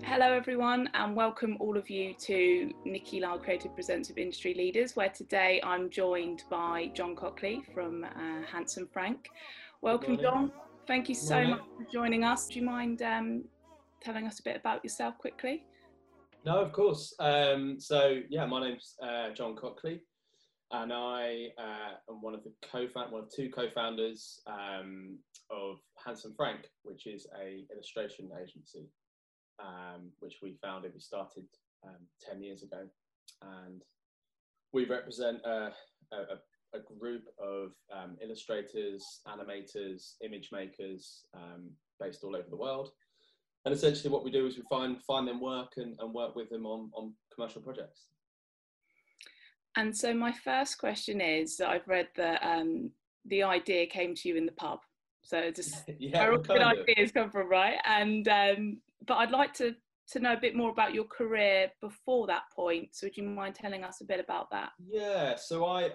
Hello everyone, and welcome all of you to Nikki Lyle Creative Presents with Industry Leaders, where today I'm joined by John Cockley from Handsome Frank. Welcome John, thank you so much for joining us. Do you mind telling us a bit about yourself quickly? No, of course. My name's John Cockley, and I am one of two co-founders of Handsome Frank, which is a illustration agency, which we started 10 years ago, and we represent a group of illustrators, animators, image makers based all over the world. And essentially what we do is we find them work and work with them on commercial projects. And so my first question is that I've read that the idea came to you in the pub. So just where all good ideas come from, right? And but I'd like to know a bit more about your career before that point. So would you mind telling us a bit about that? Yeah. So I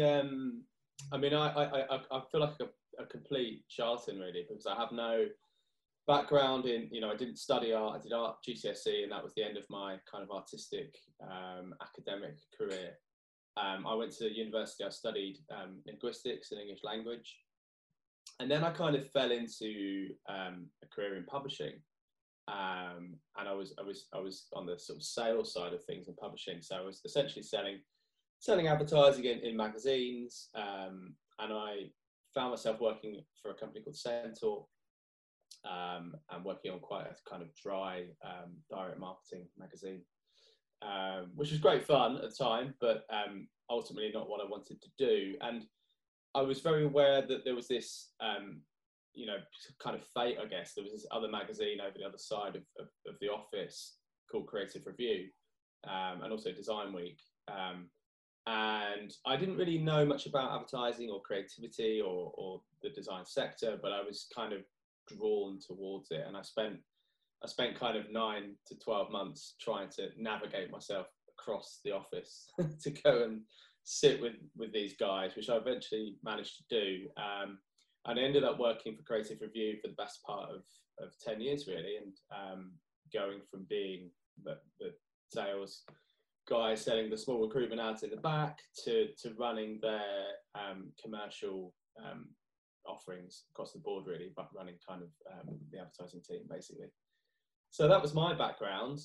feel like a complete charlatan really, because I have no background in, I didn't study art. I did art GCSE, and that was the end of my kind of artistic academic career. I went to university. I studied linguistics and English language, and then I kind of fell into a career in publishing, and I was on the sort of sales side of things in publishing. So I was essentially selling advertising in magazines, and I found myself working for a company called Centaur. And working on quite a kind of dry direct marketing magazine, which was great fun at the time, but ultimately not what I wanted to do. And I was very aware that there was this, kind of fate, I guess. There was this other magazine over the other side of the office called Creative Review, and also Design Week. And I didn't really know much about advertising or creativity or the design sector, but I was kind of drawn towards it, and I spent kind of 9 to 12 months trying to navigate myself across the office to go and sit with these guys, which I eventually managed to do, and I ended up working for Creative Review for the best part of 10 years really, and going from being the sales guy selling the small recruitment ads in the back to running their commercial offerings across the board really, but running kind of the advertising team basically. So that was my background,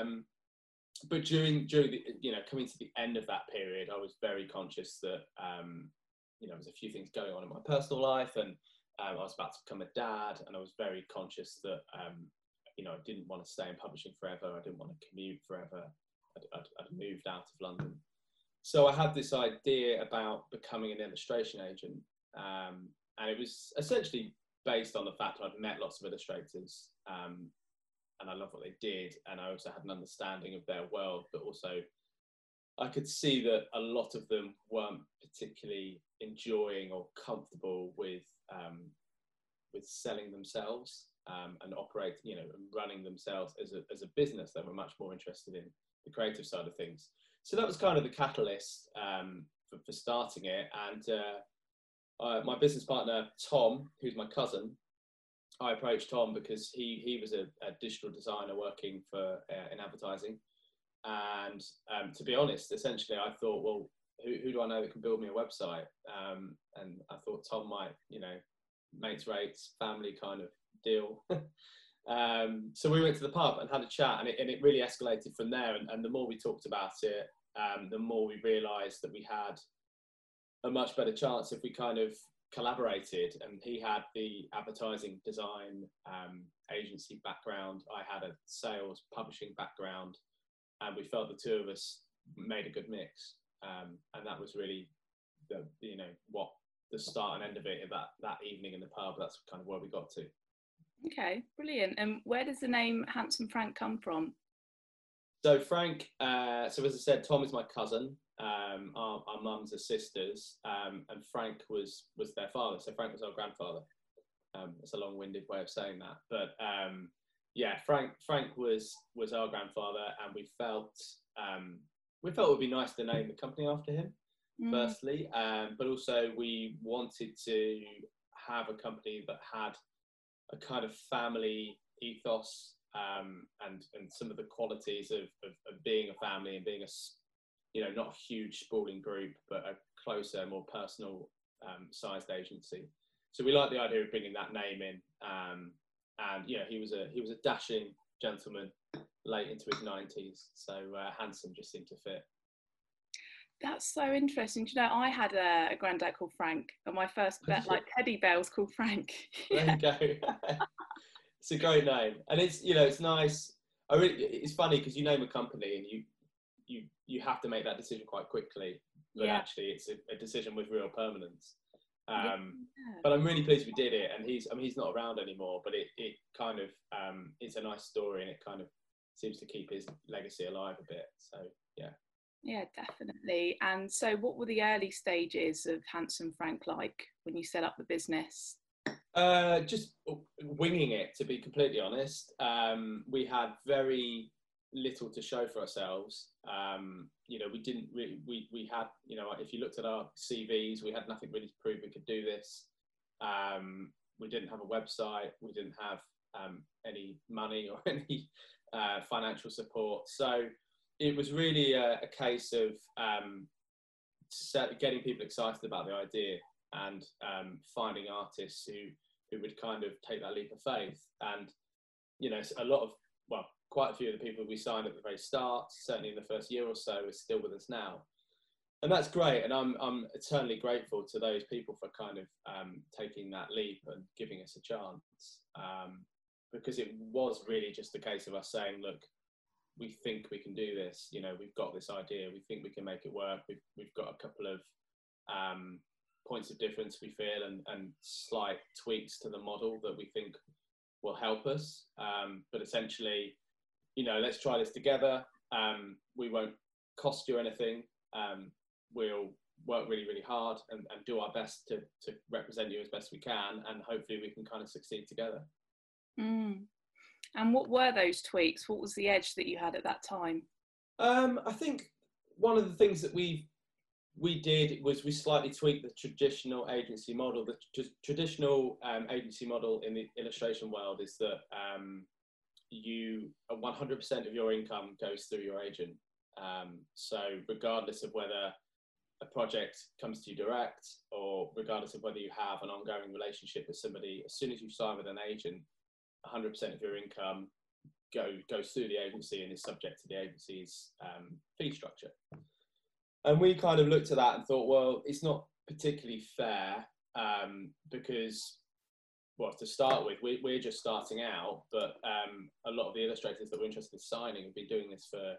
but during the, coming to the end of that period, I was very conscious that there was a few things going on in my personal life, and I was about to become a dad, and I was very conscious that I didn't want to stay in publishing forever. I didn't want to commute forever. I'd moved out of London, so I had this idea about becoming an illustration agent. And it was essentially based on the fact that I'd met lots of illustrators, and I loved what they did, and I also had an understanding of their world, but also I could see that a lot of them weren't particularly enjoying or comfortable with selling themselves and operating, and running themselves as a business. They were much more interested in the creative side of things. So that was kind of the catalyst for starting it. And my business partner, Tom, who's my cousin, I approached Tom because he was a digital designer working in advertising. And to be honest, essentially, I thought, well, who do I know that can build me a website? And I thought Tom might, mates rates, family kind of deal. So we went to the pub and had a chat, and it really escalated from there. And the more we talked about it, the more we realised that we had a much better chance if we kind of collaborated. And he had the advertising design agency background. I had a sales publishing background, and we felt the two of us made a good mix. And that was really what the start and end of it, that evening in the pub. That's kind of where we got to. Okay, brilliant. And where does the name Handsome Frank come from? So Frank, so as I said, Tom is my cousin. Our mums are sisters, and Frank was their father. So Frank was our grandfather. It's a long-winded way of saying that, but Frank was our grandfather, and we felt it would be nice to name the company after him, firstly, but also we wanted to have a company that had a kind of family ethos and some of the qualities of being a family and being not a huge sprawling group, but a closer, more personal sized agency. So we like the idea of bringing that name in. And he was a dashing gentleman, late into his 90s. So handsome just seemed to fit. That's so interesting. You know, I had a granddad called Frank, and my first teddy bear was called Frank. There you go. It's a great name, and it's nice. It's funny because you name a company and you have to make that decision quite quickly, but actually it's a decision with real permanence. But I'm really pleased we did it, and he's not around anymore, but it kind of it's a nice story, and it kind of seems to keep his legacy alive a bit. So yeah, definitely. And so what were the early stages of Handsome Frank like when you set up the business? Just winging it, to be completely honest. We had very little to show for ourselves. We didn't really, we had, if you looked at our CVs, we had nothing really to prove we could do this. We didn't have a website, we didn't have any money or any financial support. So it was really a case of getting people excited about the idea and finding artists who would kind of take that leap of faith. And, quite a few of the people we signed at the very start, certainly in the first year or so, are still with us now. And that's great. And I'm eternally grateful to those people for kind of taking that leap and giving us a chance. Because it was really just a case of us saying, look, we think we can do this. We've got this idea. We think we can make it work. We've got a couple of points of difference, we feel, and slight tweaks to the model that we think will help us. But essentially, let's try this together. We won't cost you anything. We'll work really, really hard and do our best to represent you as best we can. And hopefully we can kind of succeed together. And what were those tweaks? What was the edge that you had at that time? I think one of the things that we did was we slightly tweaked the traditional agency model. The traditional agency model in the illustration world is that 100% of your income goes through your agent. So regardless of whether a project comes to you direct, or regardless of whether you have an ongoing relationship with somebody, as soon as you sign with an agent, 100% of your income goes through the agency and is subject to the agency's fee structure. And we kind of looked at that and thought, well, it's not particularly fair because, to start with, we're just starting out, but a lot of the illustrators that we're interested in signing have been doing this for,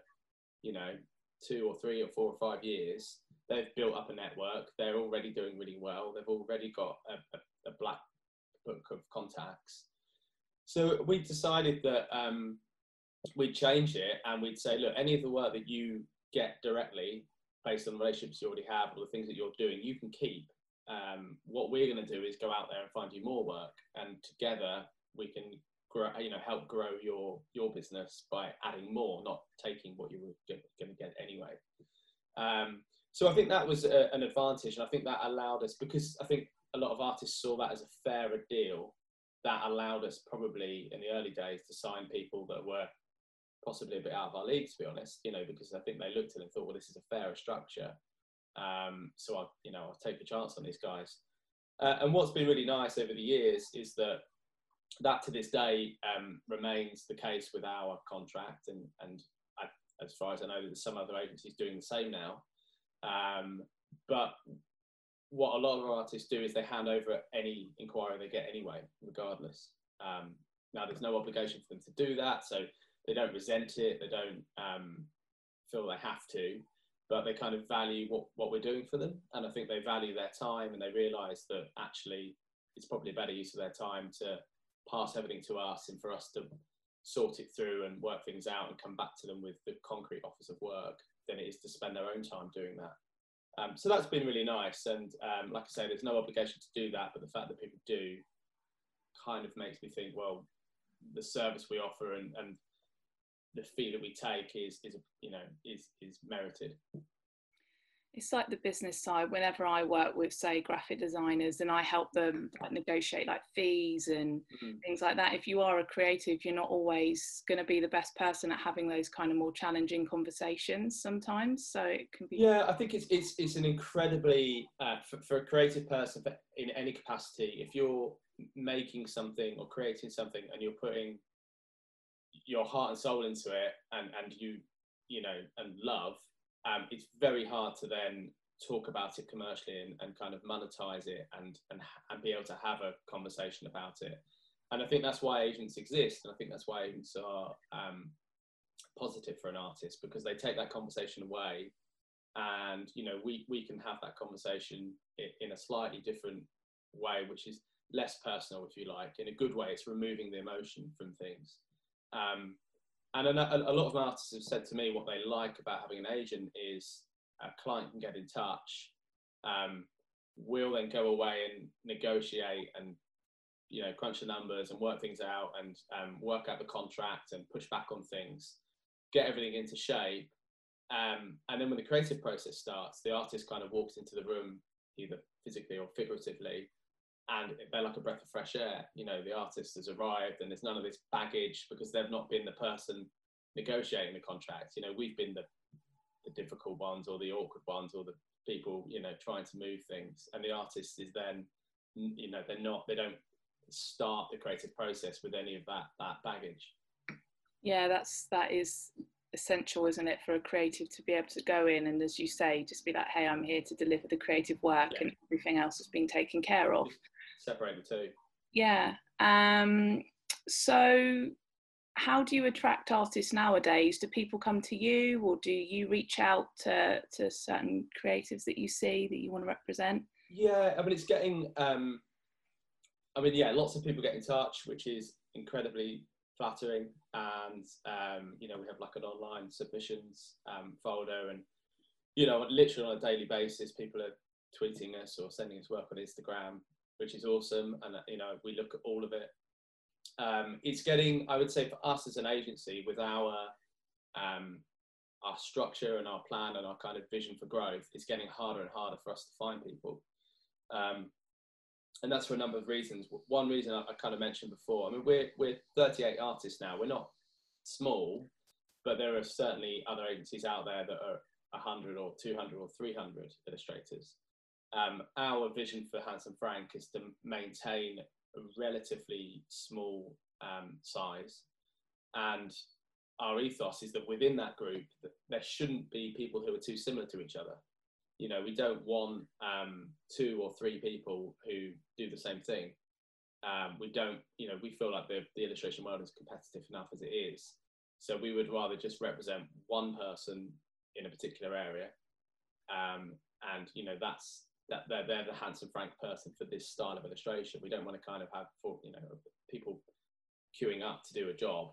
2 or 3 or 4 or 5 years. They've built up a network. They're already doing really well. They've already got a black book of contacts. So we decided that we'd change it and we'd say, look, any of the work that you get directly based on the relationships you already have or the things that you're doing, you can keep. What we're going to do is go out there and find you more work, and together we can grow, help grow your business by adding more, not taking what you were going to get anyway. So I think that was an advantage, and I think that allowed us, because I think a lot of artists saw that as a fairer deal, that allowed us probably in the early days to sign people that were possibly a bit out of our league, to be honest, because I think they looked at it and thought, well, this is a fairer structure. So I'll take a chance on these guys. And what's been really nice over the years is that to this day remains the case with our contract. And as far as I know, there's some other agencies doing the same now. But what a lot of artists do is they hand over any inquiry they get anyway, regardless. Now, there's no obligation for them to do that, so they don't resent it, they don't feel they have to, but they kind of value what we're doing for them. And I think they value their time, and they realise that actually it's probably a better use of their time to pass everything to us and for us to sort it through and work things out and come back to them with the concrete offers of work than it is to spend their own time doing that. So that's been really nice. And like I say, there's no obligation to do that, but the fact that people do kind of makes me think, well, the service we offer and the fee that we take is merited. It's like the business side. Whenever I work with, say, graphic designers, and I help them like negotiate like fees and things like that. If you are a creative, you're not always going to be the best person at having those kind of more challenging conversations sometimes. So it can be. Yeah, I think it's an incredibly for a creative person in any capacity. If you're making something or creating something and you're putting your heart and soul into it, and you know and love. It's very hard to then talk about it commercially and kind of monetize it and be able to have a conversation about it. And I think that's why agents exist, and I think that's why agents are positive for an artist, because they take that conversation away, and you know we can have that conversation in a slightly different way, which is less personal, if you like. In a good way, it's removing the emotion from things. And a lot of artists have said to me what they like about having an agent is a client can get in touch, we'll then go away and negotiate and, you know, crunch the numbers and work things out and work out the contract and push back on things, get everything into shape. And then when the creative process starts, the artist kind of walks into the room, either physically or figuratively, and they're like a breath of fresh air. You know, the artist has arrived and there's none of this baggage because they've not been the person negotiating the contract. You know, we've been the difficult ones or the awkward ones or the people, you know, trying to move things. And the artist is then, you know, they don't start the creative process with any of that baggage. Yeah, that is essential, isn't it, for a creative to be able to go in and, as you say, just be like, hey, I'm here to deliver the creative work, and everything else is being taken care of. Separate the two. Yeah. So how do you attract artists nowadays? Do people come to you, or do you reach out to certain creatives that you see that you want to represent? Yeah, I mean, it's getting, lots of people get in touch, which is incredibly flattering. And, you know, we have like an online submissions folder, and, you know, literally on a daily basis, people are tweeting us or sending us work on Instagram, which is awesome. And, you know, we look at all of it. It's getting, I would say, for us as an agency, with our structure and our plan and our kind of vision for growth, it's getting harder and harder for us to find people. And that's for a number of reasons. One reason I kind of mentioned before, I mean, we're 38 artists now. We're not small, but there are certainly other agencies out there that are 100 or 200 or 300 illustrators. Our vision for Handsome Frank is to maintain a relatively small size, and our ethos is that within that group that there shouldn't be people who are too similar to each other. You know, we don't want 2 or 3 people who do the same thing. We don't, you know, we feel like the illustration world is competitive enough as it is. So we would rather just represent one person in a particular area. And, you know, they're the Handsome Frank person for this style of illustration. We don't want to kind of have, you know, people queuing up to do a job.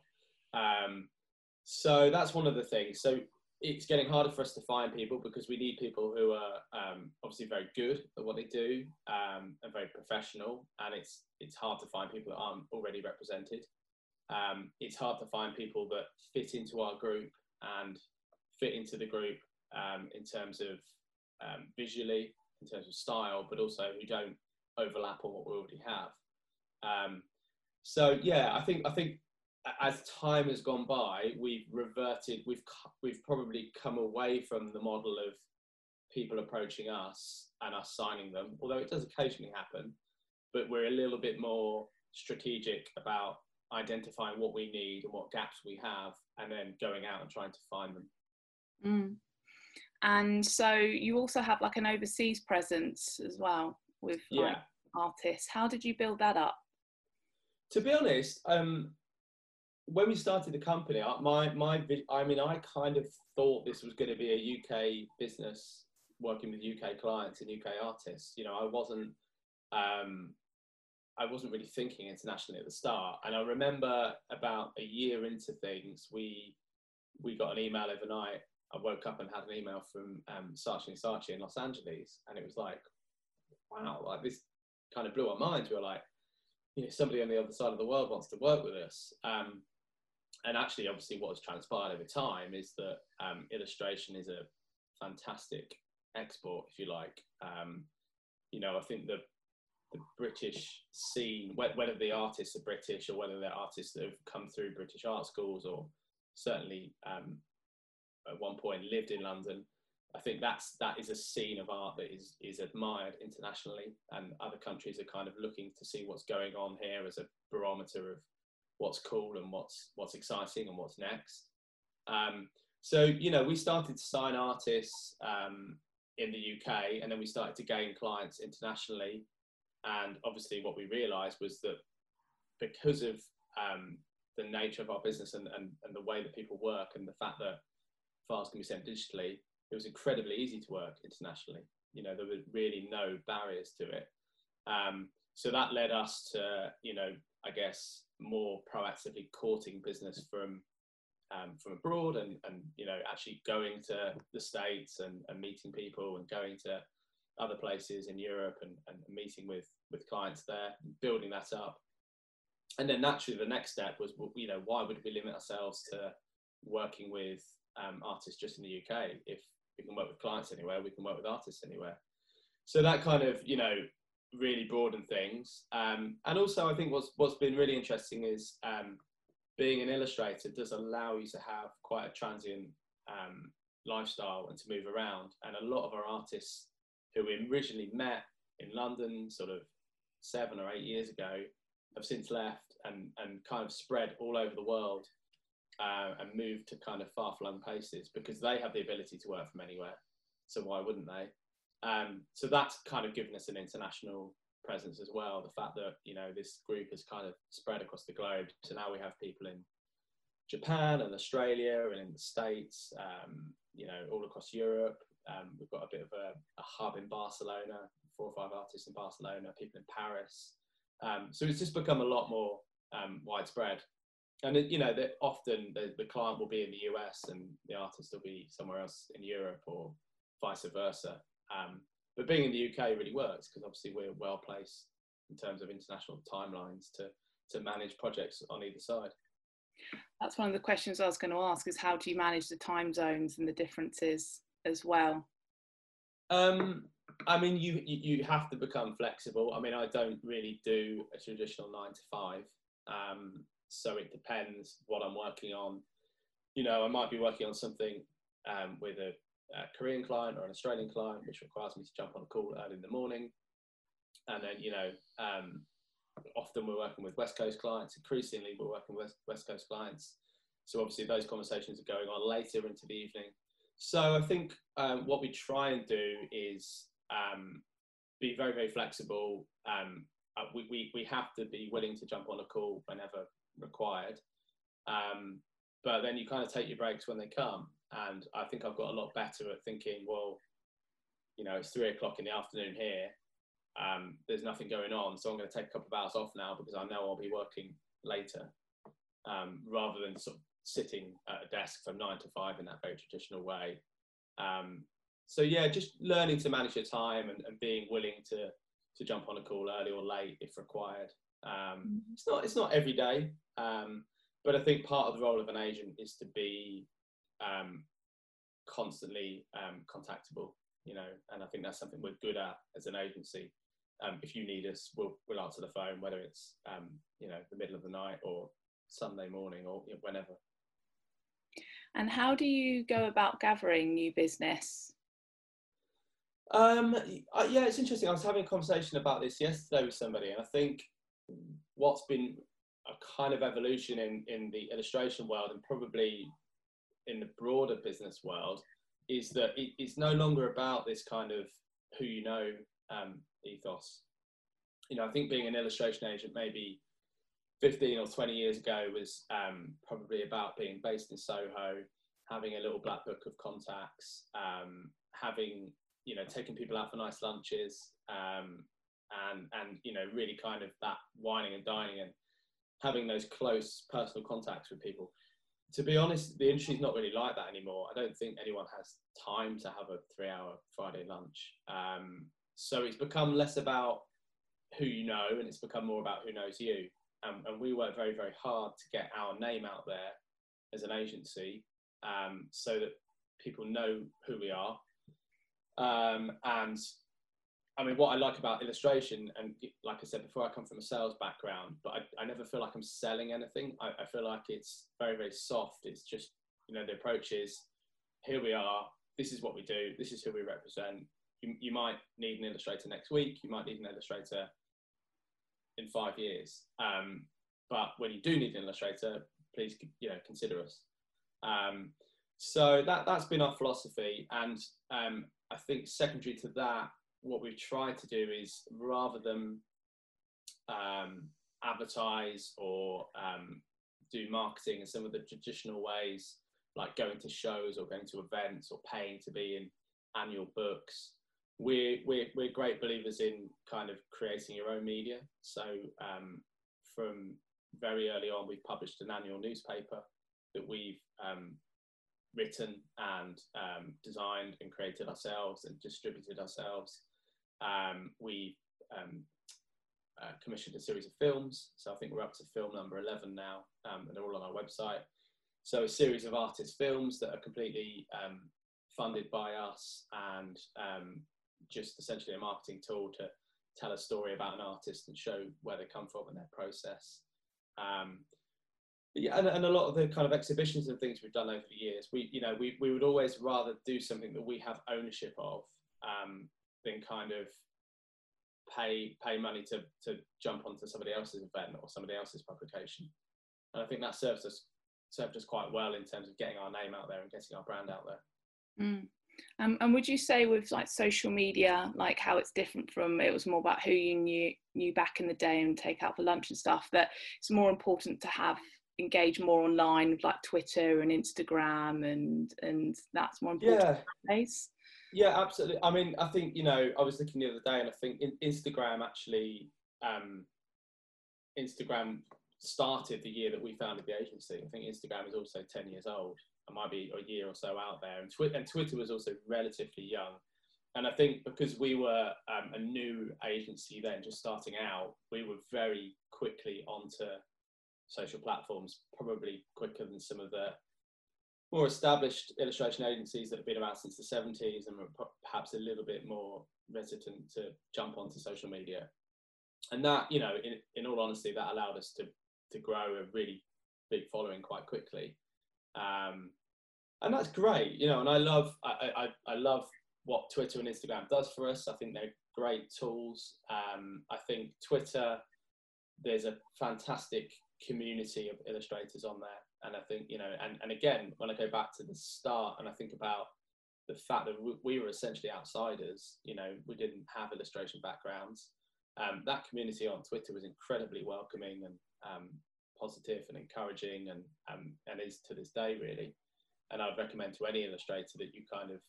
So that's one of the things. So it's getting harder for us to find people because we need people who are obviously very good at what they do and very professional. And it's hard to find people that aren't already represented. It's hard to find people that fit into our group and fit into the group in terms of visually, in terms of style, but also who don't overlap on what we already have. So yeah, I think as time has gone by, we've reverted. We've probably come away from the model of people approaching us and us signing them, although it does occasionally happen. But we're a little bit more strategic about identifying what we need and what gaps we have, and then going out and trying to find them. Mm. And so you also have like an overseas presence as well with like artists. How did you build that up? To be honest, when we started the company, I kind of thought this was going to be a UK business working with UK clients and UK artists. You know, I wasn't really thinking internationally at the start. And I remember about a year into things, we got an email overnight. I woke up and had an email from Saatchi & Saatchi in Los Angeles, and it was like, wow, like this kind of blew our minds. We were like, you know, somebody on the other side of the world wants to work with us. And actually, obviously, what has transpired over time is that illustration is a fantastic export, if you like. You know, I think the British scene, whether the artists are British or whether they're artists that have come through British art schools or certainly at one point lived in London, I think that is a scene of art that is admired internationally, and other countries are kind of looking to see what's going on here as a barometer of what's cool and what's exciting and what's next. So, you know, we started to sign artists in the UK, and then we started to gain clients internationally. And obviously what we realized was that because of the nature of our business and the way that people work, and the fact that files can be sent digitally, it was incredibly easy to work internationally. You know, there were really no barriers to it. So that led us to, you know, I guess more proactively courting business from abroad, and you know, actually going to the States and meeting people, and going to other places in Europe and meeting with clients there, and building that up. And then naturally the next step was, you know, why would we limit ourselves to working with artists just in the UK? If we can work with clients anywhere, we can work with artists anywhere. So that kind of, you know, really broadened things. And also I think what's been really interesting is being an illustrator does allow you to have quite a transient lifestyle and to move around. And a lot of our artists who we originally met in London sort of 7 or 8 years ago have since left and kind of spread all over the world, and moved to kind of far-flung places because they have the ability to work from anywhere. So why wouldn't they? So that's kind of given us an international presence as well. The fact that, you know, this group has kind of spread across the globe. So now we have people in Japan and Australia and in the States, you know, all across Europe. We've got a bit of a hub in Barcelona, 4 or 5 artists in Barcelona, people in Paris. So it's just become a lot more widespread. And, you know, that often the client will be in the US and the artist will be somewhere else in Europe, or vice versa. But being in the UK really works because obviously we're well placed in terms of international timelines to manage projects on either side. That's one of the questions I was going to ask, is how do you manage the time zones and the differences as well? I mean, you have to become flexible. I mean, I don't really do a traditional 9 to 5. So it depends what I'm working on. You know, I might be working on something with a Korean client or an Australian client, which requires me to jump on a call early in the morning. And then, you know, often we're working with West Coast clients. Increasingly, we're working with West Coast clients. So obviously those conversations are going on later into the evening. So I think what we try and do is be very, very flexible. We have to be willing to jump on a call whenever required. But then you kind of take your breaks when they come. And I think I've got a lot better at thinking, well, you know, it's 3 o'clock in the afternoon here. There's nothing going on. So I'm going to take a couple of hours off now because I know I'll be working later, rather than sort of sitting at a desk from 9 to 5 in that very traditional way. So yeah, just learning to manage your time and being willing to jump on a call early or late if required. It's not every day, but I think part of the role of an agent is to be constantly contactable, you know, and I think that's something we're good at as an agency. If you need us, we'll answer the phone, whether it's you know, the middle of the night or Sunday morning or, you know, whenever. And how do you go about gathering new business? Yeah, it's interesting. I was having a conversation about this yesterday with somebody, and I think what's been a kind of evolution in the illustration world, and probably in the broader business world, is that it's no longer about this kind of who you know ethos. You know, I think being an illustration agent maybe 15 or 20 years ago was probably about being based in Soho, having a little black book of contacts, having, you know, taking people out for nice lunches, and you know, really kind of that wining and dining and having those close personal contacts with people. To be honest, the industry's not really like that anymore. I don't think anyone has time to have a 3-hour Friday lunch. So it's become less about who you know, and it's become more about who knows you. And we work very, very hard to get our name out there as an agency, so that people know who we are. And I mean, what I like about illustration, and like I said before, I come from a sales background, but I never feel like I'm selling anything. I feel like it's very, very soft. It's just, you know, the approach is, here we are, this is what we do, this is who we represent. You might need an illustrator next week, you might need an illustrator in 5 years. But when you do need an illustrator, please, you know, consider us. So that's been our philosophy. And I think secondary to that, what we've tried to do is, rather than advertise or do marketing in some of the traditional ways, like going to shows or going to events or paying to be in annual books, we're great believers in kind of creating your own media. So from very early on, we've published an annual newspaper that we've written and designed and created ourselves and distributed ourselves. We commissioned a series of films, so I think we're up to film number 11 now, and they're all on our website. So a series of artist films that are completely funded by us, and just essentially a marketing tool to tell a story about an artist and show where they come from and their process. Yeah, and a lot of the kind of exhibitions and things we've done over the years, we would always rather do something that we have ownership of than kind of pay money to jump onto somebody else's event or somebody else's publication. And I think that served us quite well in terms of getting our name out there and getting our brand out there. Mm. And would you say with like social media, like how it's different from, it was more about who you knew back in the day and take out for lunch and stuff, that it's more important to have engage more online with like Twitter and Instagram and that's more important nowadays? Yeah, absolutely. I mean, I think, you know, I was looking the other day and I think Instagram actually, Instagram started the year that we founded the agency. I think Instagram is also 10 years old. It might be a year or so out there. And Twitter was also relatively young. And I think because we were a new agency then, just starting out, we were very quickly onto social platforms, probably quicker than some of the more established illustration agencies that have been around since the 70s and were perhaps a little bit more reticent to jump onto social media. And that, you know, in all honesty, that allowed us to grow a really big following quite quickly. And that's great, you know, and I love what Twitter and Instagram does for us. I think they're great tools. I think Twitter, there's a fantastic community of illustrators on there. And I think, you know, and again, when I go back to the start and I think about the fact that we were essentially outsiders, you know, we didn't have illustration backgrounds. That community on Twitter was incredibly welcoming and positive and encouraging and is to this day, really. And I'd recommend to any illustrator that you kind of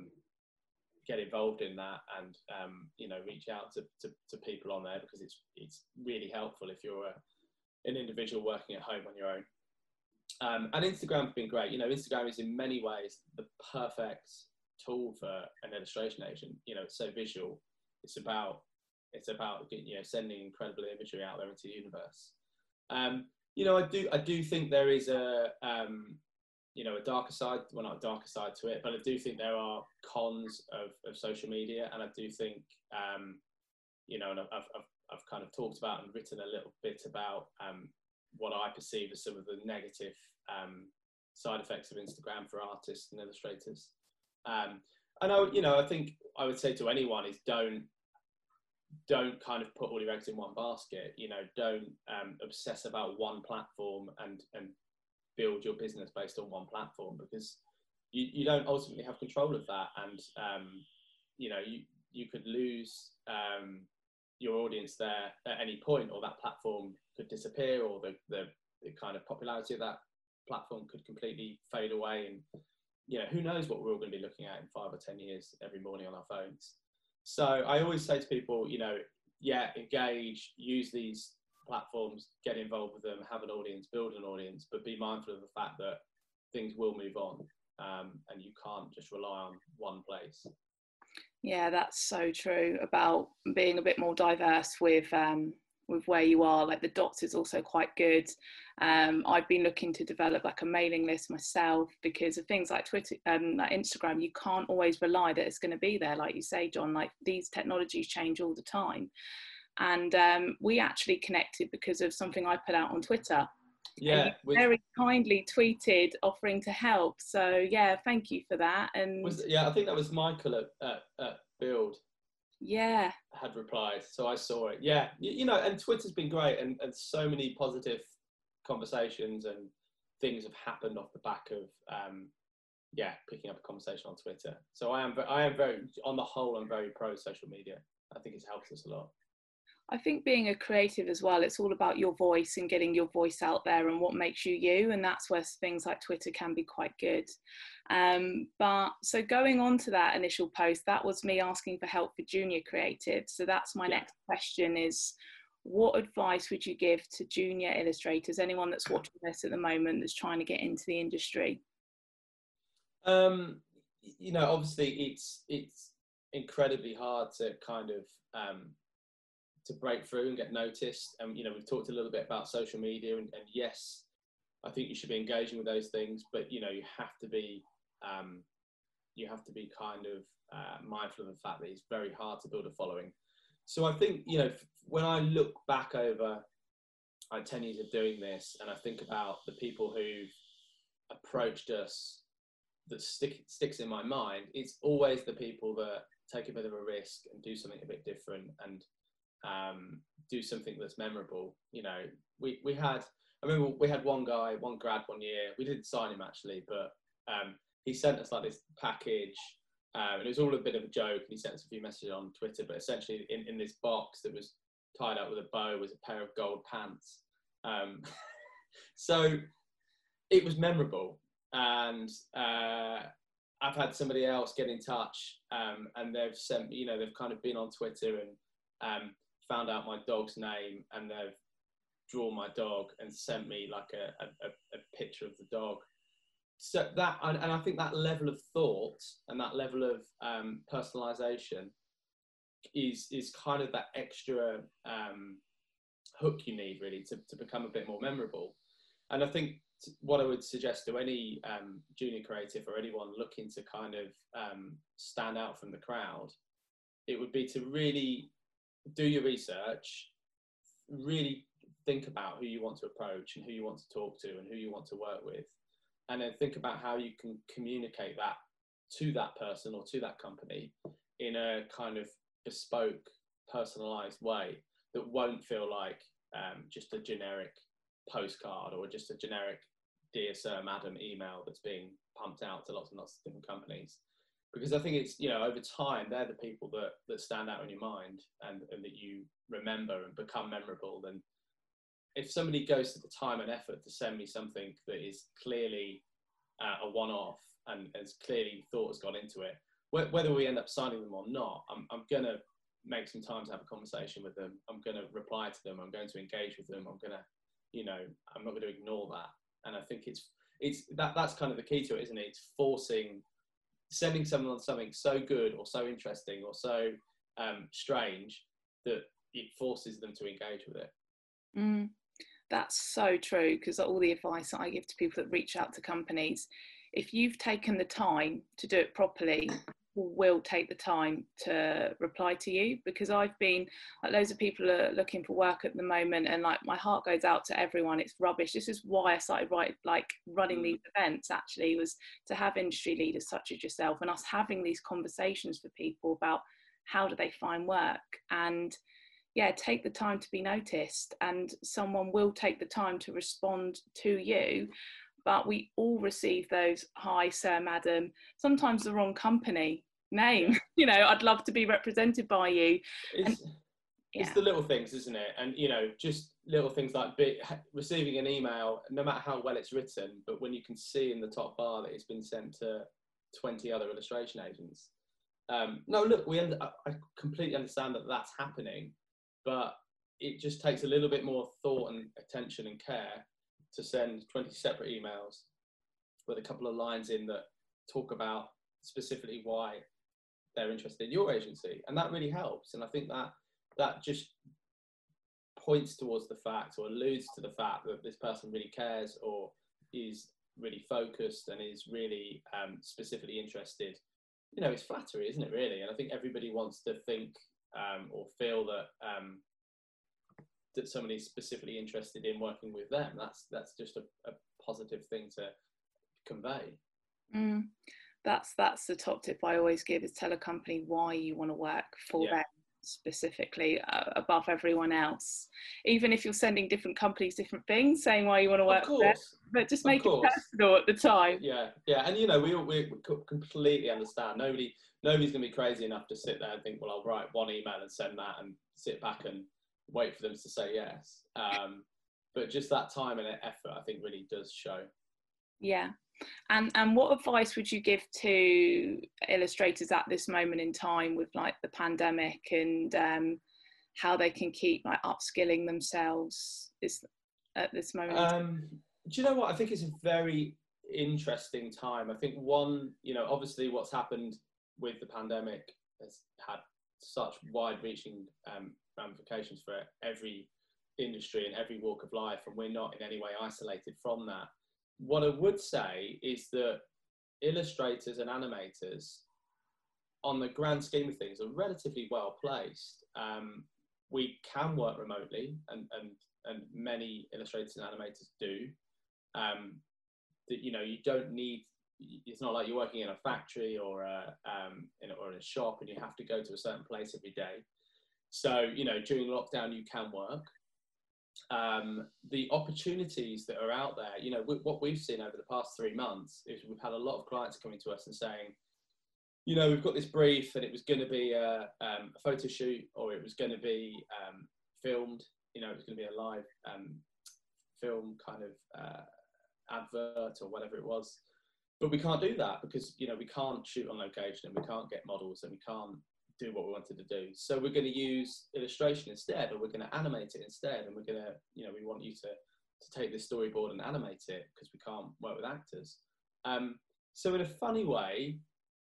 get involved in that and, you know, reach out to people on there, because it's really helpful if you're an individual working at home on your own. And Instagram's been great. You know, Instagram is in many ways the perfect tool for an illustration agent. You know, it's so visual. It's about you know, sending incredible imagery out there into the universe. You know, I do think there is a you know, a darker side, well, not a darker side to it, but I do think there are cons of social media, and I do think you know, and I've kind of talked about and written a little bit about what I perceive as some of the negative side effects of Instagram for artists and illustrators. And I think I would say to anyone is don't kind of put all your eggs in one basket. You know, don't obsess about one platform and build your business based on one platform, because you don't ultimately have control of that. And you know, you could lose your audience there at any point, or that platform could disappear, or the kind of popularity of that platform could completely fade away. And you know, who knows what we're all going to be looking at in 5 or 10 years every morning on our phones. So I always say to people, you know, yeah, engage, use these platforms, get involved with them, have an audience, build an audience, but be mindful of the fact that things will move on, and you can't just rely on one place. Yeah, that's so true about being a bit more diverse with with where you are. Like the dots is also quite good. I've been looking to develop like a mailing list myself, because of things like Twitter, like Instagram, you can't always rely that it's going to be there. Like you say, John, like these technologies change all the time. And we actually connected because of something I put out on Twitter. Yeah, very kindly tweeted offering to help. So yeah, thank you for that. And I think that was Michael at Build. Yeah, had replied, so I saw it. Yeah, you know, and Twitter's been great, and so many positive conversations and things have happened off the back of picking up a conversation on Twitter. So I am very, on the whole, I'm very pro social media. I think it's helped us a lot. I think being a creative as well, it's all about your voice and getting your voice out there and what makes you you, and that's where things like Twitter can be quite good. But so going on to that initial post, that was me asking for help for junior creatives. So that's my next question is, what advice would you give to junior illustrators, anyone that's watching this at the moment that's trying to get into the industry? You know, obviously it's incredibly hard to kind of to break through and get noticed. And you know, we've talked a little bit about social media, and yes, I think you should be engaging with those things, but you know, you have to be kind of mindful of the fact that it's very hard to build a following. So I think, you know, when I look back over 10 years of doing this, and I think about the people who've approached us, that sticks in my mind, it's always the people that take a bit of a risk and do something a bit different, and do something that's memorable. You know, we had, I remember we had one grad one year, we didn't sign him actually, but he sent us like this package, and it was all a bit of a joke, and he sent us a few messages on Twitter, but essentially in this box that was tied up with a bow was a pair of gold pants. So it was memorable. And I've had somebody else get in touch, and they've sent me, you know, they've kind of been on Twitter and found out my dog's name, and they've drawn my dog and sent me like a picture of the dog. So that, and I think that level of thought and that level of personalization is kind of that extra hook you need really to become a bit more memorable. And I think what I would suggest to any junior creative or anyone looking to kind of stand out from the crowd, it would be to really do your research, really think about who you want to approach and who you want to talk to and who you want to work with, and then think about how you can communicate that to that person or to that company in a kind of bespoke, personalized way that won't feel like just a generic postcard or just a generic "Dear Sir, Madam" email that's being pumped out to lots and lots of different companies. Because I think it's, you know, over time, they're the people that stand out in your mind and that you remember and become memorable. Then if somebody goes to the time and effort to send me something that is clearly a one-off and as clearly thought has gone into it, whether we end up signing them or not, I'm going to make some time to have a conversation with them. I'm going to reply to them. I'm going to engage with them. I'm going to, you know, I'm not going to ignore that. And I think that's kind of the key to it, isn't it? It's sending someone something so good or so interesting or so strange that it forces them to engage with it. That's so true, because all the advice that I give to people that reach out to companies, if you've taken the time to do it properly, will take the time to reply to you. Because I've been, like, loads of people are looking for work at the moment, and like my heart goes out to everyone. It's rubbish. This is why I started running these events, actually, was to have industry leaders such as yourself and us having these conversations with people about how do they find work, and take the time to be noticed, and someone will take the time to respond to you. But we all receive those "Hi Sir, Madam," sometimes the wrong company name. You know, I'd love to be represented by you. It's the little things, isn't it? And, you know, just little things like receiving an email, no matter how well it's written, but when you can see in the top bar that it's been sent to 20 other illustration agents. No, look, I completely understand that that's happening, but it just takes a little bit more thought and attention and care to send 20 separate emails with a couple of lines in that talk about specifically why they're interested in your agency. And that really helps. And I think that just points towards the fact or alludes to the fact that this person really cares or is really focused and is really specifically interested, you know, it's flattery, isn't it, really? And I think everybody wants to think or feel that that somebody's specifically interested in working with them. That's just a positive thing to convey. That's the top tip I always give, is tell a company why you want to work for them specifically above everyone else. Even if you're sending different companies different things, saying why you want to work there, but just make it personal at the time. Yeah, and you know, we completely understand. Nobody's going to be crazy enough to sit there and think, well, I'll write one email and send that and sit back and wait for them to say yes. But just that time and effort, I think, really does show. Yeah. And what advice would you give to illustrators at this moment in time with like the pandemic, and how they can keep like upskilling themselves at this moment? Do you know what? I think it's a very interesting time. I think you know, obviously what's happened with the pandemic has had such wide-reaching ramifications for every industry and every walk of life, and we're not in any way isolated from that. What I would say is that illustrators and animators, on the grand scheme of things, are relatively well placed. We can work remotely, and many illustrators and animators do. That, you know, you don't need. It's not like you're working in a factory or in a shop and you have to go to a certain place every day. So, you know, during lockdown you can work. The opportunities that are out there, you know, what we've seen over the past 3 months is we've had a lot of clients coming to us and saying, you know, we've got this brief and it was going to be a photo shoot, or it was going to be filmed, you know, it was going to be a live film kind of advert or whatever it was. But we can't do that because, you know, we can't shoot on location and we can't get models and we can't do what we wanted to do. So we're going to use illustration instead, or we're going to animate it instead. And we're going to, you know, we want you to take this storyboard and animate it because we can't work with actors. So in a funny way,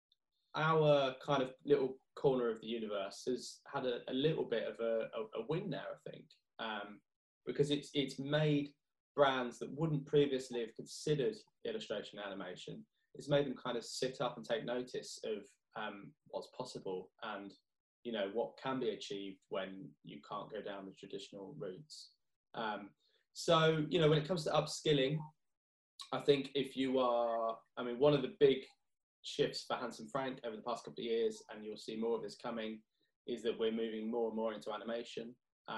our kind of little corner of the universe has had a little bit of a win there, I think, because it's made brands that wouldn't previously have considered illustration and animation, it's made them kind of sit up and take notice of what's possible and, you know, what can be achieved when you can't go down the traditional routes. So, you know, when it comes to upskilling, I think if you are, I mean, one of the big shifts for Handsome Frank over the past couple of years, and you'll see more of this coming, is that we're moving more and more into animation.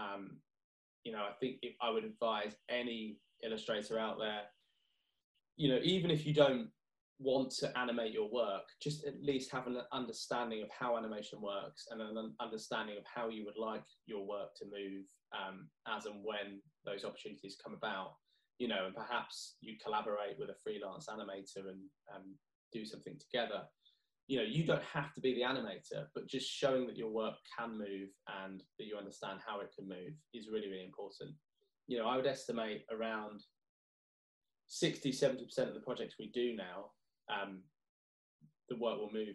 You know, I think if I would advise any illustrator out there, you know, even if you don't want to animate your work, just at least have an understanding of how animation works and an understanding of how you would like your work to move as and when those opportunities come about. You know, and perhaps you collaborate with a freelance animator and do something together. You know, you don't have to be the animator, but just showing that your work can move and that you understand how it can move is really, really important. You know, I would estimate around 60, 70% of the projects we do now, the work will move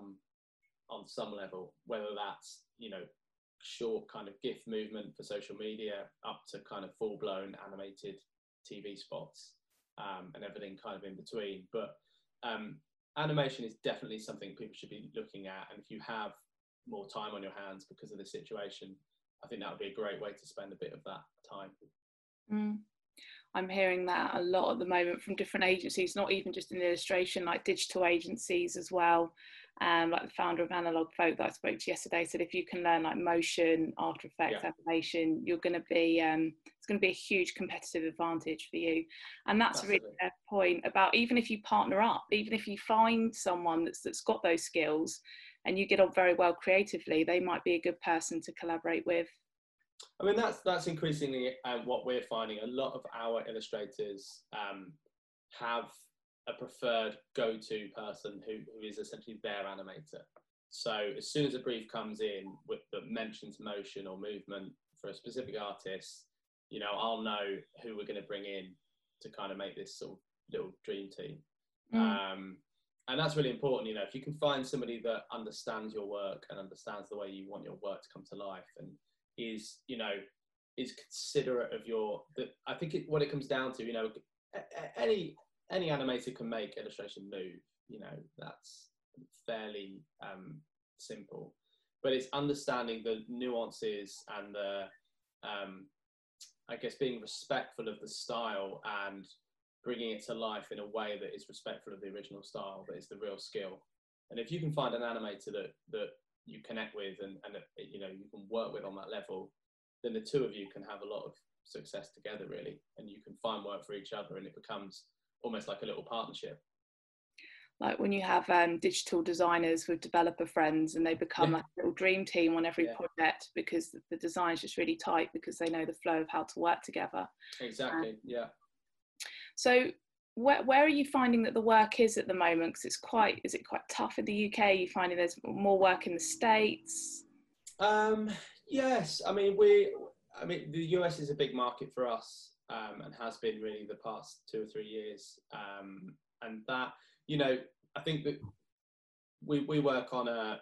on some level, whether that's, you know, short kind of GIF movement for social media up to kind of full-blown animated TV spots and everything kind of in between. But animation is definitely something people should be looking at, and if you have more time on your hands because of the situation, I think that would be a great way to spend a bit of that time. I'm hearing that a lot at the moment from different agencies, not even just in illustration, like digital agencies as well. Like the founder of Analog Folk that I spoke to yesterday said, if you can learn like motion, After Effects, animation, you're going to be, it's going to be a huge competitive advantage for you. And that's really a point about, even if you partner up, even if you find someone that's got those skills and you get on very well creatively, they might be a good person to collaborate with. I mean, that's increasingly what we're finding. A lot of our illustrators have a preferred go-to person who is essentially their animator. So as soon as a brief comes in that mentions motion or movement for a specific artist, you know, I'll know who we're going to bring in to kind of make this sort of little dream team. And that's really important. You know, if you can find somebody that understands your work and understands the way you want your work to come to life and is, you know, is considerate of I think what it comes down to, you know, any animator can make illustration move, you know, that's fairly simple, but it's understanding the nuances and the I guess being respectful of the style and bringing it to life in a way that is respectful of the original style, that is the real skill. And if you can find an animator that you connect with and you know, you can work with on that level, then the two of you can have a lot of success together, really, and you can find work for each other, and it becomes almost like a little partnership. Like when you have digital designers with developer friends, and they become like a little dream team on every project, because the design is just really tight because they know the flow of how to work together. Exactly. Yeah. So where are you finding that the work is at the moment? Because is it quite tough in the UK? Are you finding there's more work in the States? Yes, I mean the US is a big market for us, and has been really the past 2 or 3 years, and that, you know, I think that we work on a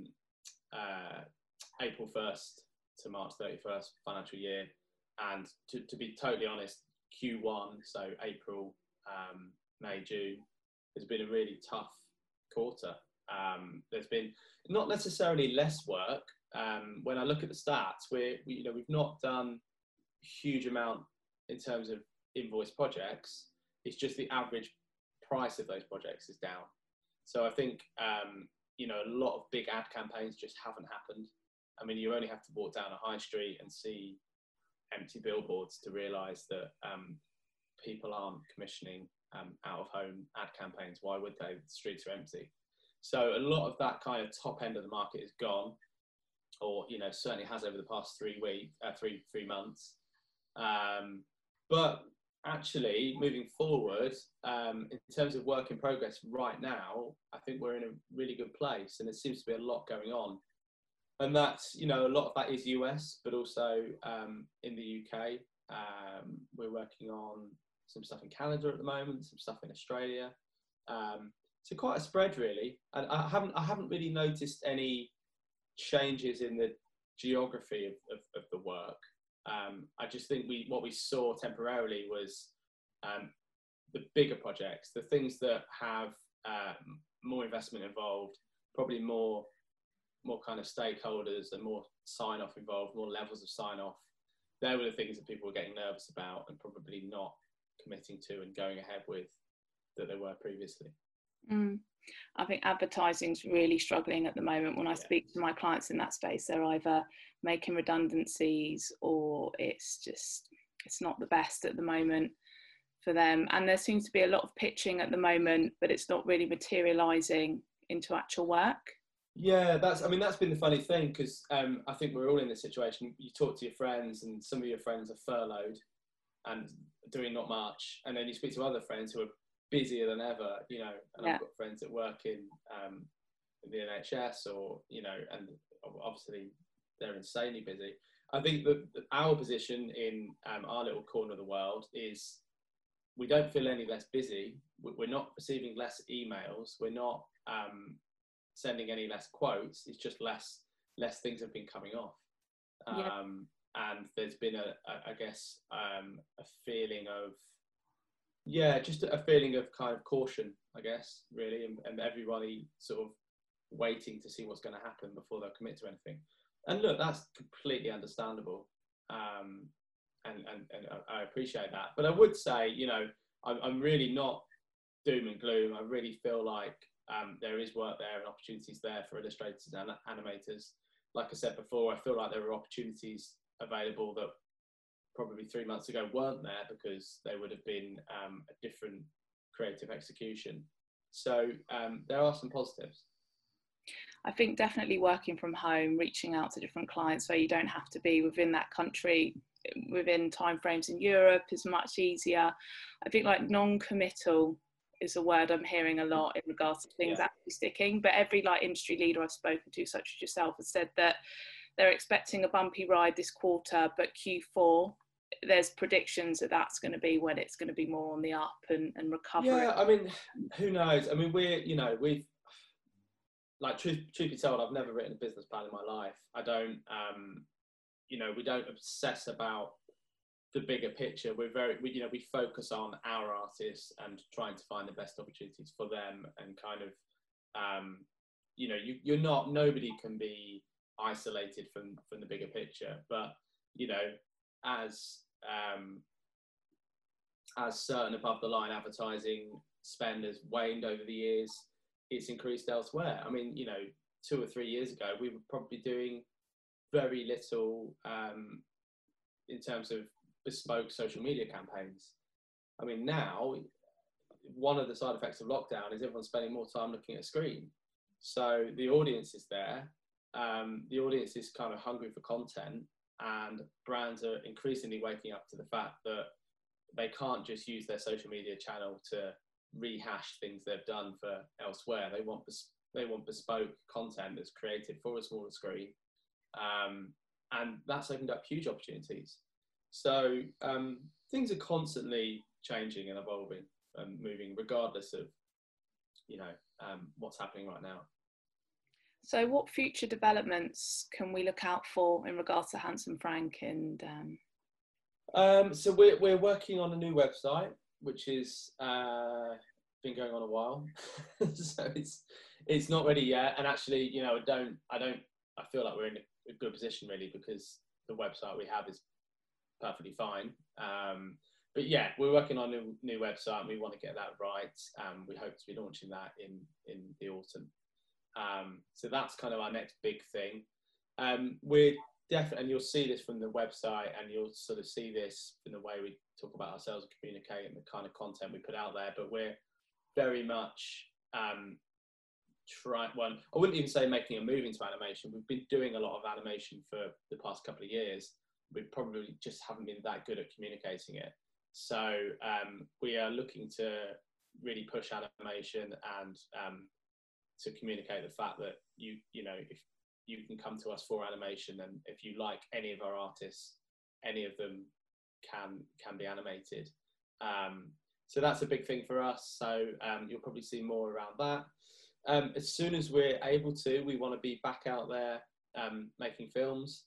April 1st to March 31st financial year, and to be totally honest, Q1, so April, May, June, has been a really tough quarter. There's been not necessarily less work. When I look at the stats, we've not done a huge amount in terms of invoice projects. It's just the average price of those projects is down. So I think, you know, a lot of big ad campaigns just haven't happened. I mean, you only have to walk down a high street and see empty billboards to realise that people aren't commissioning out-of-home ad campaigns. Why would they? The streets are empty. So a lot of that kind of top end of the market is gone, or, you know, certainly has over the past 3 months. But actually, moving forward, in terms of work in progress right now, I think we're in a really good place, and there seems to be a lot going on. And that's, you know, a lot of that is US, but also in the UK. We're working on some stuff in Canada at the moment, some stuff in Australia. So quite a spread, really. And I haven't really noticed any changes in the geography of the work. I just think what we saw temporarily was the bigger projects, the things that have more investment involved, probably more kind of stakeholders and more sign-off involved, more levels of sign-off. They were the things that people were getting nervous about and probably not committing to and going ahead with that they were previously. I think advertising's really struggling at the moment. When I speak to my clients in that space, they're either making redundancies or it's not the best at the moment for them. And there seems to be a lot of pitching at the moment, but it's not really materialising into actual work. Yeah, that's been the funny thing, because I think we're all in this situation. You talk to your friends, and some of your friends are furloughed and doing not much, and then you speak to other friends who are busier than ever, you know. And I've got friends that work in the NHS, or, you know, and obviously they're insanely busy. I think that our position in our little corner of the world is we don't feel any less busy. We're not receiving less emails. We're not sending any less quotes. It's just less things have been coming off. And there's been a feeling of, just a feeling of kind of caution, I guess, really, and everybody sort of waiting to see what's going to happen before they'll commit to anything. And look, that's completely understandable, and I appreciate that. But I would say, you know, I'm really not doom and gloom. I really feel like there is work there and opportunities there for illustrators and animators. Like I said before, I feel like there are opportunities available that probably 3 months ago weren't there, because they would have been a different creative execution. So there are some positives. I think definitely working from home, reaching out to different clients where you don't have to be within that country, within timeframes in Europe, is much easier. I think like non-committal is a word I'm hearing a lot in regards to things actually sticking. But every like industry leader I've spoken to, such as yourself, has said that they're expecting a bumpy ride this quarter, but Q4, there's predictions that that's going to be when it's going to be more on the up and recovery. Yeah, I mean, who knows? I mean, we've like, truth be told, I've never written a business plan in my life. I don't, we don't obsess about the bigger picture. We focus on our artists and trying to find the best opportunities for them, and kind of, nobody can be isolated from the bigger picture, but as certain above the line advertising spend has waned over the years, it's increased elsewhere. I mean, 2 or 3 years ago, we were probably doing very little in terms of bespoke social media campaigns. I mean, now, one of the side effects of lockdown is everyone's spending more time looking at a screen. So the audience is there. The audience is kind of hungry for content, and brands are increasingly waking up to the fact that they can't just use their social media channel to rehash things they've done for elsewhere. They want bespoke content that's created for a smaller screen, and that's opened up huge opportunities. So things are constantly changing and evolving and moving, regardless of what's happening right now. So what future developments can we look out for in regards to Handsome Frank? And so we're working on a new website, which is been going on a while. So it's not ready yet, and actually, I feel like we're in a good position really, because the website we have is perfectly fine. But yeah, we're working on a new website, and we want to get that right. We hope to be launching that in the autumn. So that's kind of our next big thing. We're definitely, and you'll see this from the website, and you'll sort of see this in the way we talk about ourselves and communicate, and the kind of content we put out there. But we're very much I wouldn't even say making a move into animation. We've been doing a lot of animation for the past couple of years. We probably just haven't been that good at communicating it. So we are looking to really push animation, and to communicate the fact that if you can come to us for animation, and if you like any of our artists, any of them can be animated. So that's a big thing for us. So you'll probably see more around that. As soon as we're able to, we want to be back out there making films.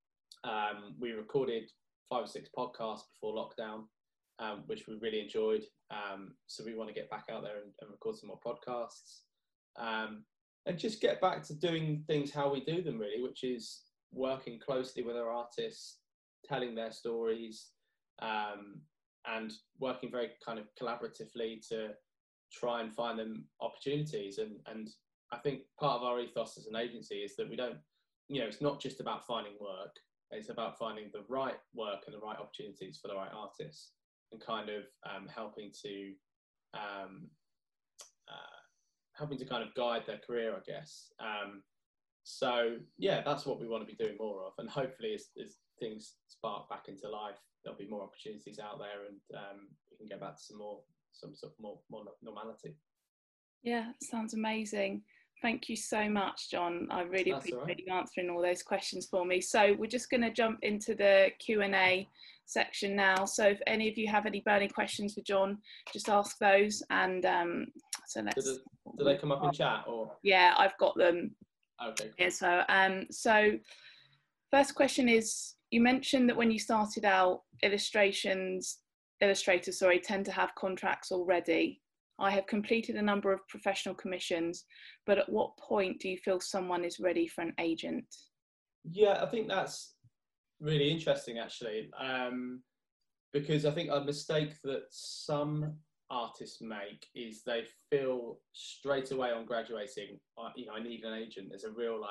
We recorded 5 or 6 podcasts before lockdown, which we really enjoyed. So we want to get back out there and record some more podcasts. And just get back to doing things how we do them, really, which is working closely with our artists, telling their stories, and working very kind of collaboratively to try and find them opportunities. And I think part of our ethos as an agency is that we don't, it's not just about finding work, it's about finding the right work and the right opportunities for the right artists, and kind of helping to kind of guide their career, I guess. So yeah, that's what we want to be doing more of, and hopefully as things spark back into life, there'll be more opportunities out there, and we can get back to some sort of more normality. Yeah, sounds amazing. Thank you so much, John. I really appreciate you answering all those questions for me. So we're just going to jump into the Q&A section now. So if any of you have any burning questions for John, just ask those. And so let's... Do they come up in chat, or? Yeah, I've got them. Okay. Yeah, so first question is, you mentioned that when you started out, illustrators tend to have contracts already. I have completed a number of professional commissions, but at what point do you feel someone is ready for an agent? Yeah, I think that's really interesting, actually, because I think a mistake that some artists make is they feel straight away on graduating, I need an agent. There's a real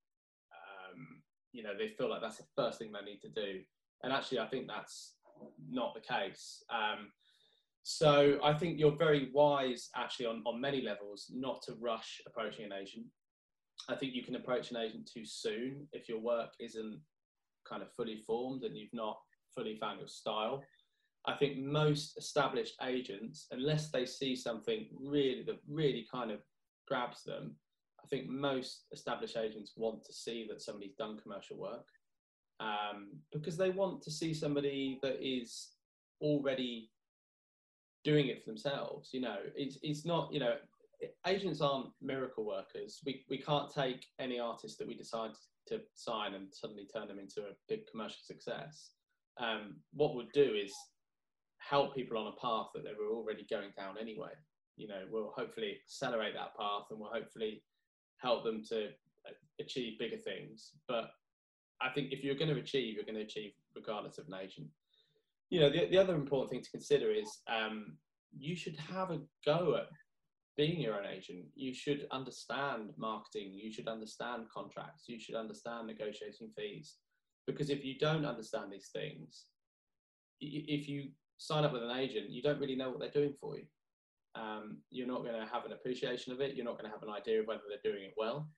they feel like that's the first thing they need to do, and actually I think that's not the case. So I think you're very wise, actually, on many levels, not to rush approaching an agent. I think you can approach an agent too soon if your work isn't kind of fully formed and you've not fully found your style. I think most established agents, unless they see something that really kind of grabs them, I think most established agents want to see that somebody's done commercial work, because they want to see somebody that is already doing it for themselves. It's not, agents aren't miracle workers. We can't take any artist that we decide to sign and suddenly turn them into a big commercial success. What we'll do is help people on a path that they were already going down anyway. You know, we'll hopefully accelerate that path, and we'll hopefully help them to achieve bigger things. But I think if you're going to achieve, you're going to achieve regardless of an agent. You know, the other important thing to consider is you should have a go at being your own agent. You should understand marketing. You should understand contracts. You should understand negotiating fees. Because if you don't understand these things, if you sign up with an agent, you don't really know what they're doing for you. You're not going to have an appreciation of it. You're not going to have an idea of whether they're doing it well.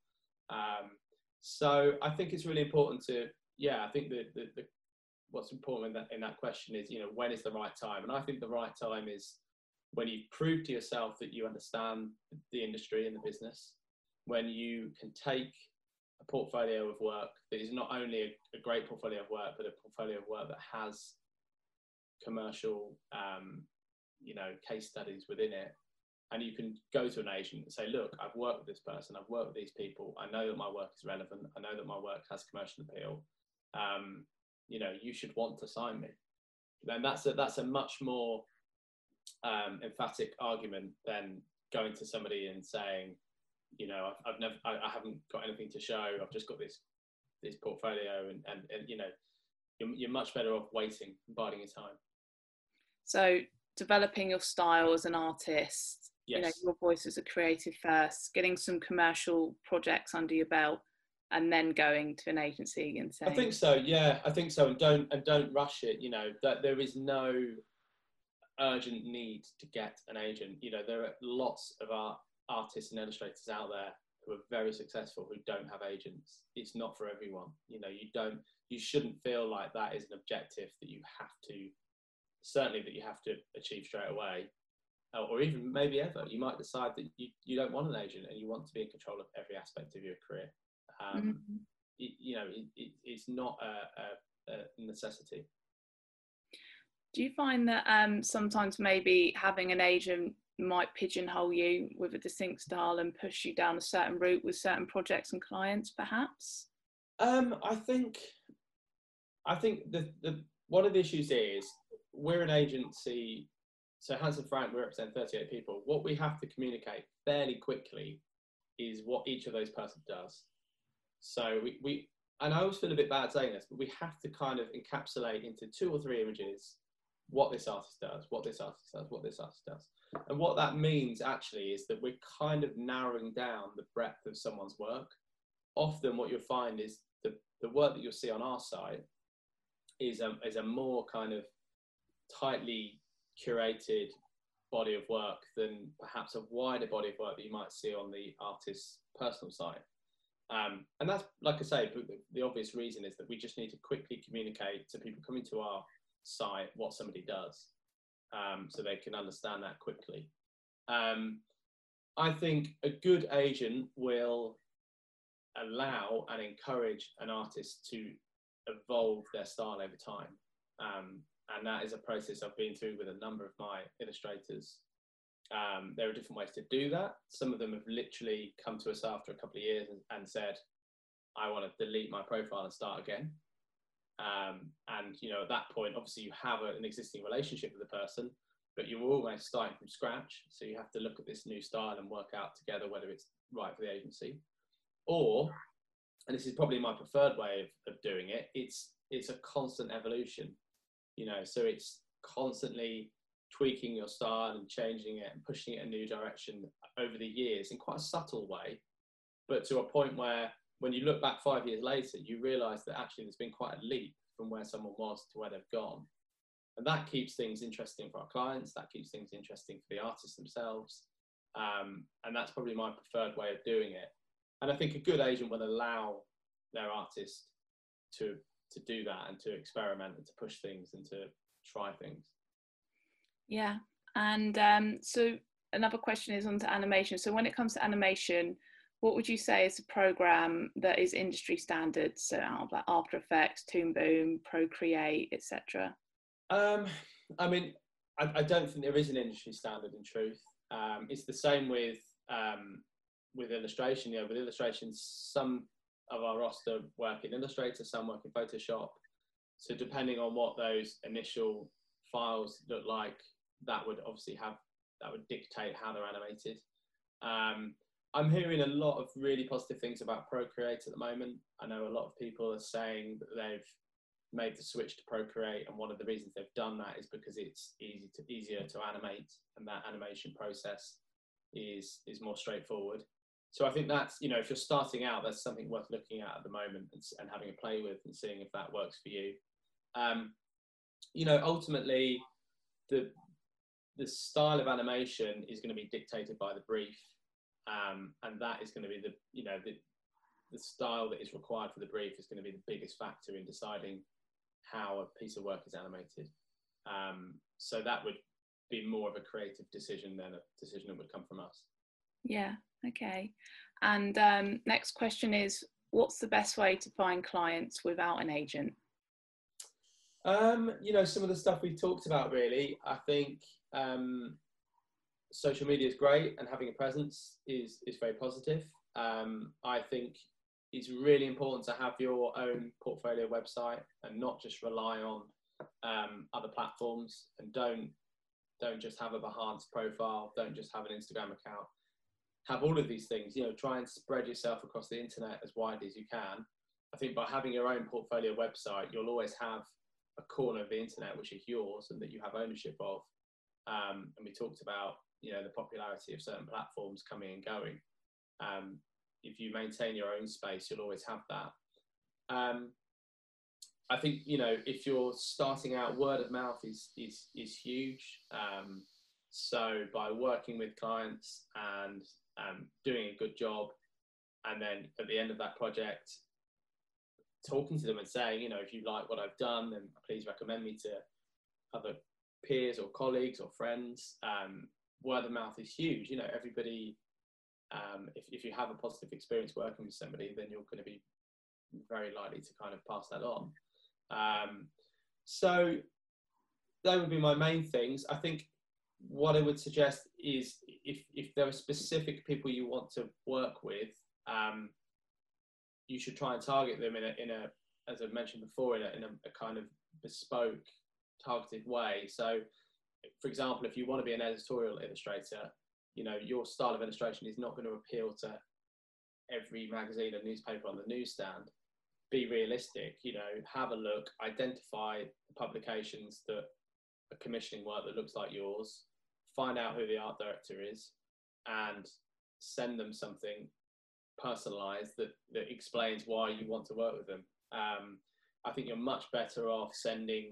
So I think it's really important to, I think what's important in that question is, you know, when is the right time? And I think the right time is when you've proved to yourself that you understand the industry and the business, when you can take a portfolio of work that is not only a great portfolio of work, but a portfolio of work that has commercial, you know, case studies within it. And you can go to an agent and say, look, I've worked with this person, I've worked with these people, I know that my work is relevant, I know that my work has commercial appeal. You know, you should want to sign me. Then that's a much more emphatic argument than going to somebody and saying, you know, I haven't got anything to show, I've just got this portfolio, and you know, you're much better off waiting and biding your time. So developing your style as an artist, yes. You know, your voice as a creative first, getting some commercial projects under your belt, and then going to an agency and saying, I think so, yeah, I think so. And don't rush it. You know, that there is no urgent need to get an agent. You know, there are lots of artists and illustrators out there who are very successful who don't have agents. It's not for everyone. You know, you shouldn't feel like that is an objective that you have to achieve straight away, or even maybe ever. You might decide that you don't want an agent and you want to be in control of every aspect of your career. You know, it's not a necessity. Do you find that sometimes maybe having an agent might pigeonhole you with a distinct style and push you down a certain route with certain projects and clients, perhaps? I think the one of the issues is we're an agency. So Hans & Frank, we represent 38 people. What we have to communicate fairly quickly is what each of those persons does. So we and I always feel a bit bad saying this, but we have to kind of encapsulate into 2 or 3 images what this artist does, what this artist does, what this artist does. And what that means actually is that we're kind of narrowing down the breadth of someone's work. Often what you'll find is the work that you'll see on our site is a more kind of tightly curated body of work than perhaps a wider body of work that you might see on the artist's personal site. And that's, like I say, the obvious reason is that we just need to quickly communicate to people coming to our site what somebody does, so they can understand that quickly. I think a good agent will allow and encourage an artist to evolve their style over time. And that is a process I've been through with a number of my illustrators. There are different ways to do that. Some of them have literally come to us after a couple of years and said, I want to delete my profile and start again. And you know, at that point, obviously you have an existing relationship with the person, but you're always starting from scratch. So you have to look at this new style and work out together whether it's right for the agency. Or, and this is probably my preferred way of doing it, it's a constant evolution. You know, so it's constantly tweaking your style and changing it and pushing it in a new direction over the years in quite a subtle way, but to a point where when you look back 5 years later, you realise that actually there's been quite a leap from where someone was to where they've gone. And that keeps things interesting for our clients, that keeps things interesting for the artists themselves. And that's probably my preferred way of doing it. And I think a good agent will allow their artist to do that and to experiment and to push things and to try things. Yeah. And so another question is onto animation. So when it comes to animation, what would you say is a program that is industry standard? So out of like After Effects, Toon Boom, Procreate, etc. I mean, I don't think there is an industry standard in truth. It's the same with with illustration. With illustration, some of our roster work in Illustrator, some work in Photoshop. So depending on what those initial files look like, that would dictate how they're animated. I'm hearing a lot of really positive things about Procreate at the moment. I know a lot of people are saying that they've made the switch to Procreate, and one of the reasons they've done that is because it's easier to animate, and that animation process is more straightforward. So I think that's, if you're starting out, that's something worth looking at the moment and having a play with and seeing if that works for you. Ultimately, the style of animation is going to be dictated by the brief, and that is going to be the style that is required for the brief is going to be the biggest factor in deciding how a piece of work is animated. So that would be more of a creative decision than a decision that would come from us. Yeah, okay. And next question is, what's the best way to find clients without an agent? Some of the stuff we've talked about, really. I think social media is great, and having a presence is very positive. I think it's really important to have your own portfolio website and not just rely on other platforms, and don't just have a Behance profile, don't just have an Instagram account. Have all of these things, try and spread yourself across the internet as widely as you can. I think by having your own portfolio website, you'll always have a corner of the internet which is yours and that you have ownership of. And we talked about, the popularity of certain platforms coming and going. If you maintain your own space, you'll always have that. I think, if you're starting out, word of mouth is huge. So by working with clients and doing a good job, and then at the end of that project, talking to them and saying, if you like what I've done, then please recommend me to other peers or colleagues or friends. Word of mouth is huge. Everybody, if you have a positive experience working with somebody, then you're going to be very likely to kind of pass that on. So that would be my main things. I think what I would suggest is if there are specific people you want to work with, you should try and target them in a as I mentioned before, in a kind of bespoke, targeted way. So, for example, if you want to be an editorial illustrator, your style of illustration is not going to appeal to every magazine or newspaper on the newsstand. Be realistic, have a look, identify the publications that are commissioning work that looks like yours, find out who the art director is, and send them something personalized that explains why you want to work with them. I think you're much better off sending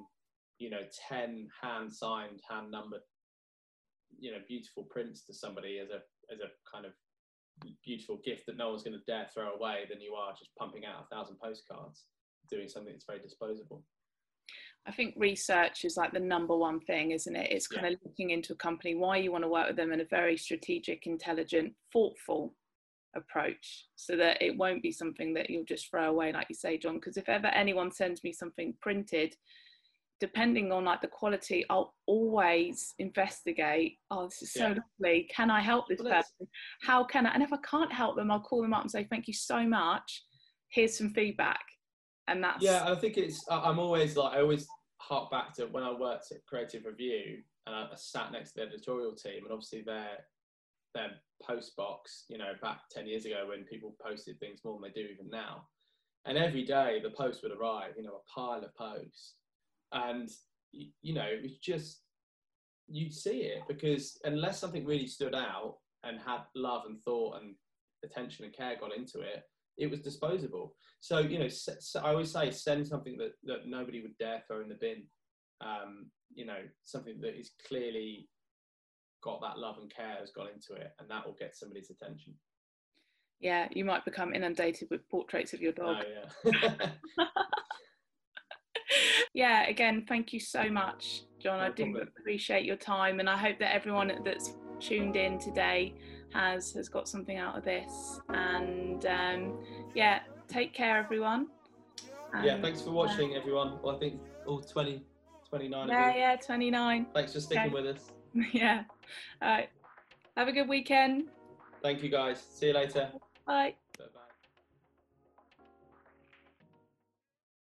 10 hand-signed, hand-numbered, beautiful prints to somebody as a kind of beautiful gift that no one's going to dare throw away than you are just pumping out 1,000 postcards, doing something that's very disposable. I think research is like the number one thing, isn't it? It's kind of looking into a company, why you want to work with them, in a very strategic, intelligent, thoughtful approach, so that it won't be something that you'll just throw away, like you say, John. Because if ever anyone sends me something printed, depending on like the quality, I'll always investigate. Oh, this is so lovely. Can I help this person? How can I? And if I can't help them, I'll call them up and say, thank you so much. Here's some feedback. And that's... Yeah, I think I'm always I always hark back to when I worked at Creative Review, and I sat next to the editorial team, and obviously their post box, back 10 years ago when people posted things more than they do even now. And every day the post would arrive, a pile of posts. And, it was just, you'd see it, because unless something really stood out and had love and thought and attention and care got into it, it was disposable. So, so I always say, send something that nobody would dare throw in the bin. Something that is clearly got that love and care has gone into it, and that will get somebody's attention. Yeah, you might become inundated with portraits of your dog. Oh, yeah. Yeah, again, thank you so much, John. I do appreciate your time, and I hope that everyone that's tuned in today has got something out of this. And take care, everyone. And, thanks for watching, everyone. Well, I think all 29 of you. Yeah, 29. Thanks for sticking with us. Yeah. All right. Have a good weekend. Thank you guys. See you later. Bye.